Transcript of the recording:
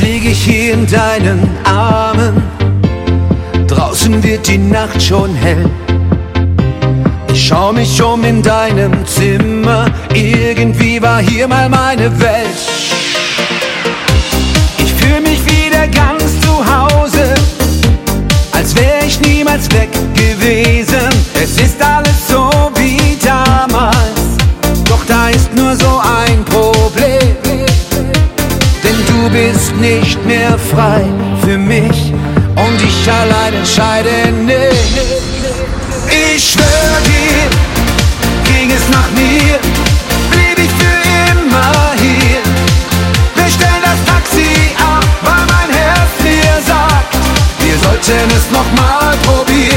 lieg ich hier in deinen Armen. Draußen wird die Nacht schon hell. Ich schau mich um in deinem Zimmer. Irgendwie war hier mal meine Welt. Ich fühl mich wieder ganz zu Hause, als wär ich niemals weg gewesen. Es ist alles so wie damals, doch da ist nur so ein Problem. Denn du bist nicht mehr frei für mich und ich allein entscheide nicht. Ich schwör dir, ging es nach mir, blieb ich für immer hier. Wir stellen das Taxi ab, weil mein Herz mir sagt, wir sollten es noch mal probieren.